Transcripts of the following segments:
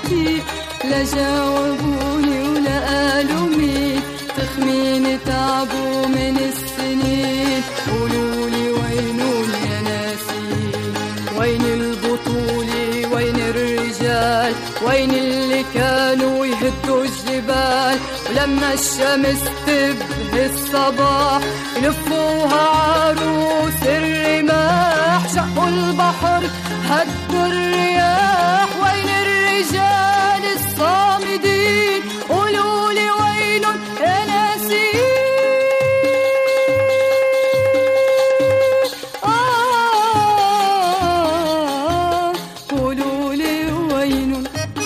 بالعتيق، لا جاوبوني ولا قالوا مين، تخمين تعبوا من السنين. قولولي وينون يا ناسين، وين البطولة وين الرجال، وين اللي كانوا يهدوا الجبال، ولما الشمس تبهي الصباح يلفوها عروس الرماح، شقوا البحر هدوا الرياح، وين الرجال الصامدين، قولولي وينهم يا ناسين. قولولي وينهم.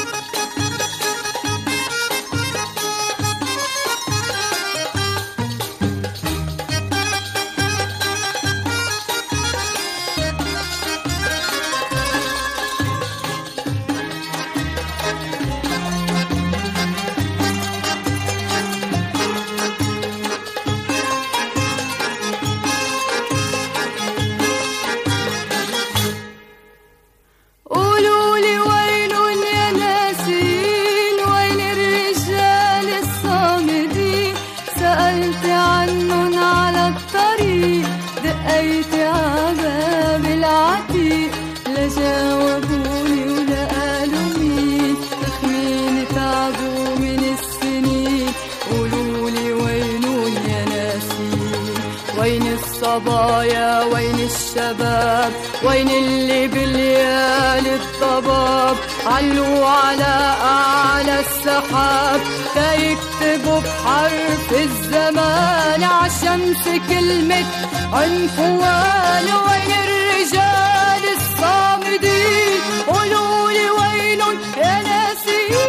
قولولي وينون يا ناسين، وين الرجال الصامدين، سألت عنهم على الطريق، دقيت عباب العتيق، لا جاوبوني ولا قالوا مين، تخمين تعبوا من السنين. قولولي وينون يا ناسين، وين الصبايا وين الشباب، وين اللي بالليالي الضباب علوا على أعلى السحاب، تيكتبوا بحرف الزمان عالشمس كلمة عنفوان. وين الرجال الصامدين، قولولي وينهم يا ناسين.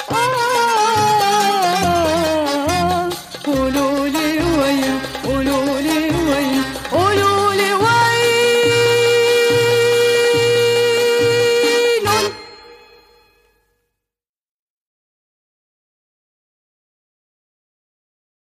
قولولي وين، قولولي